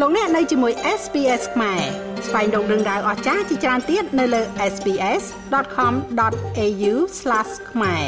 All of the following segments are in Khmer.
លោកអ្នកនៅជាមួយ SPS ខ្មែរស្វែងរកដឹងដៅអស្ចារ្យជាច្រើនទៀតនៅលើ sps.com.au/khmer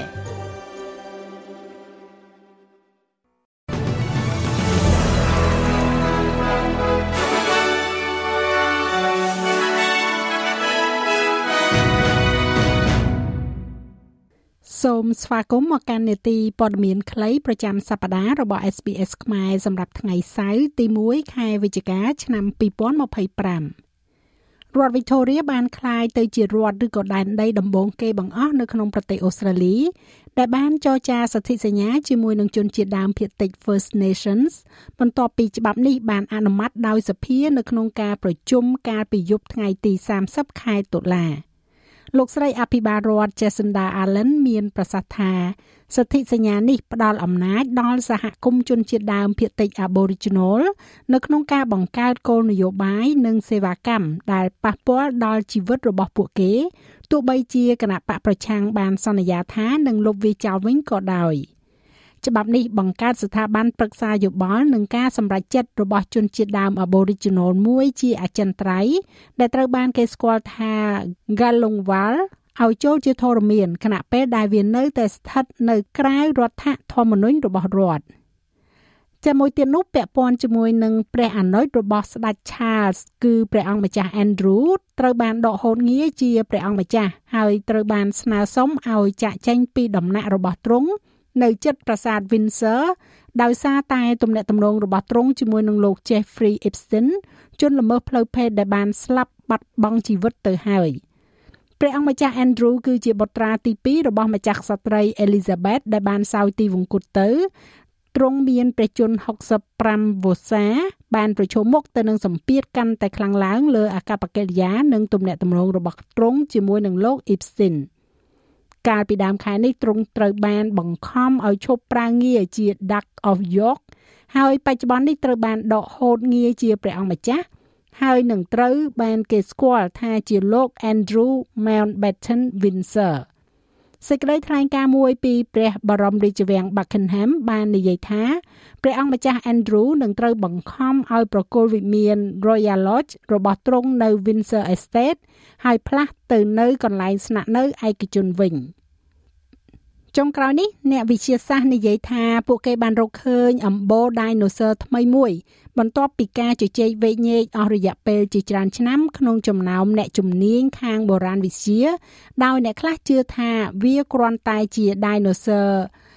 សូមស្វាគមន៍មកកាន់នេតិព័ត៌មានខ្លីប្រចាំសប្តាហ៍របស់ SBS ខ្មែរសម្រាប់ថ្ងៃសៅរ៍ទី1ខែវិច្ឆិកាឆ្នាំ2025រដ្ឋ Victoria បានក្លាយទៅជារដ្ឋឬក៏ដែនដីដំបូងគេបង្អស់នៅក្នុងប្រទេសអូស្ត្រាលីដែលបានចរចាសន្ធិសញ្ញាជាមួយនឹងជនជាតិដើមភាគតិច First Nations បន្ទាប់ពីច្បាប់នេះបានអនុម័តដោយសភានៅក្នុងការប្រជុំកាលពីយប់ថ្ងៃទី30ខែតុលាលោកស្រីអភិបាលរដ្ឋ Jacinda Ardern មានប្រសាសន៍ថាសន្ធិសញ្ញានេះផ្ដល់អំណាចដល់សហគមន៍ជនជាតិដើមភាគតិច Aboriginal នៅក្នុងការបង្កើតគោលនយោបាយនិងសេវាកម្មដែលប៉ះពាល់ដល់ជីវិតរបស់ពួកគេទោះបីជាគណៈបកប្រឆាំងបានសន្យាថានឹងលុបវាចោលវិញក៏ដោយច្បាប់នេះបង្កើតស្ថាប័នប្រឹក្សាយោបល់និងការសម្រេចចិត្តរបស់ជនជាតិដើម Aboriginal មួយជាអចិន្ត្រៃយ៍ដែលត្រូវបានគេស្គាល់ថា Galungwal ឲ្យចូលជាធរមានខណៈពេលដែលវានៅតែស្ថិតនៅក្រៅរដ្ឋធម្មនុញ្ញរបស់រដ្ឋជាមួយទៀតនោះពាក់ព័ន្ធជាមួយនឹងព្រះអនុជរបស់ស្ដេច Charles គឺព្រះអង្គម្ចាស់ Andrew ត្រូវបានដកហូតងារជាព្រះអង្គម្ចាស់ហើយត្រូវបានស្នើសុំឲ្យចាកចេញពីដំណាក់របស់ទ្រង់នៅជិតប្រាសាទ Windsor ដោយសារតែទំនាក់ទំនងរបស់ទ្រង់ជាមួយនឹងលោក Jeffrey Epstein ជនល្មើសផ្លូវភេទដែលបានស្លាប់បាត់បង់ជីវិតទៅហើយព្រះអង្គម្ចាស់ Andrew គឺជាបុត្រាទី2របស់ម្ចាស់ក្សត្រី Elizabeth ដែលបានសោយទីវង្គតទៅទ្រង់មានព្រះជន្ម65វស្សាបានប្រឈមមុខទៅនឹងសម្ពាធកាន់តែខ្លាំងឡើងលើអាកប្បកិរិយានិងទំនាក់ទំនងរបស់ទ្រង់ជាមួយនឹងលោក Epsteinកាលពីដើមខែនេះទ្រង់ត្រូវបានបង្ខំឲ្យឈប់ប្រើងារជា Duke of York ហើយបច្ចុប្បន្ននេះត្រូវបានដកហូតងារជាព្រះអង្គម្ចាស់ហើយនឹងត្រូវបានគេស្គាល់ថាជាលោក Andrew Mountbatten Windsor សេចក្តីថ្លែងការណ៍មួយពីព្រះបរមរាជវាំង Buckingham បាននិយាយថាព្រះអង្គម្ចាស់ Andrew នឹងត្រូវបង្ខំឲ្យប្រគល់វិមាន Royal Lodge របស់ទ្រង់នៅ Windsor Estate ហើយផ្លាស់ទៅនៅកន្លែងស្នាក់នៅឯកជនវិញចុងក្រោយនេះអ្នកវិទ្យាសាស្ត្រនិយាយថាពួកគេបានរកឃើញអម្បូរ Dinosaur ថ្មីមួយបន្ទាប់ពីការជជែកវែកញែកអស់រយៈពេលជាច្រើនឆ្នាំក្នុងចំណោមអ្នកជំនាញខាងបុរាណវិទ្យាដោយអ្នកខ្លះជឿថាវាគ្រាន់តែជា Dinosaur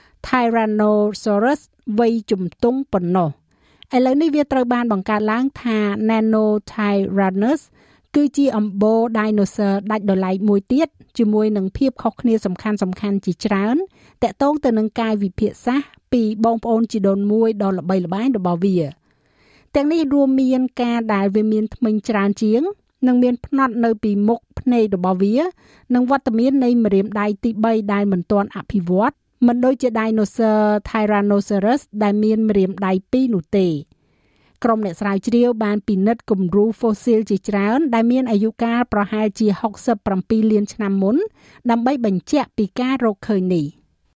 Tyrannosaurus វ័យជំទង់ប៉ុណ្ណោះឥឡូវនេះវាត្រូវបានបង្កើតឡើងថា Nanotyrannus គឺជាអម្បូរ Dinosaur ដាច់ដោយឡែកមួយទៀតជាមួយនឹងភាពខុសគ្នាសំខាន់ជាច្រើនតាក់ទងទៅនឹងកាយវិភាគសាស្ត្រពីបងប្អូនជីដូនមួយដ៏ល្បីល្បាញរបស់វាទាំងនេះរួមមានការដែលវាមានធ្មេញច្រើនជាងនិងមានផ្នត់នៅពីមុខភ្នែករបស់វានិងវត្តមាននៃម្រាមដៃទី3ដែលមិនទាន់អភិវឌ្ឍមិនដូចជា Dinosaur Tyrannosaurus ដែលមានម្រាមដៃ2នោះទេក្រុមអ្នកស្រាវជ្រាវបានពិនិត្យគំរូ fossil ជាច្រើនដែលមានអាយុកាលប្រហែលជា67លានឆ្នាំមុនដើម្បីបញ្ជាក់ពីការរកឃើញនេះ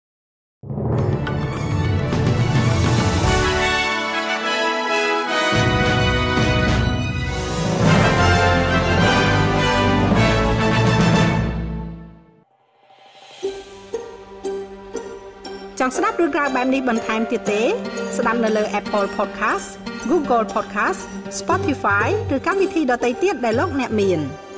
ចង់ស្ដាប់រឿងរ៉ាវបែបនេះបន្ថែមទៀតទេស្ដាប់នៅលើ Apple Podcast Google Podcast Spotify ឬកម្មវិធីដទៃទៀតដែលលោកអ្នកមាន